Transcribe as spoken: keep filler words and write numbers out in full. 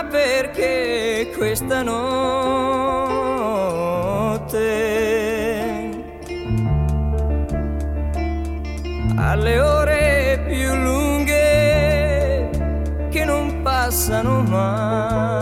perché questa notte alle ore più lunghe che non passano mai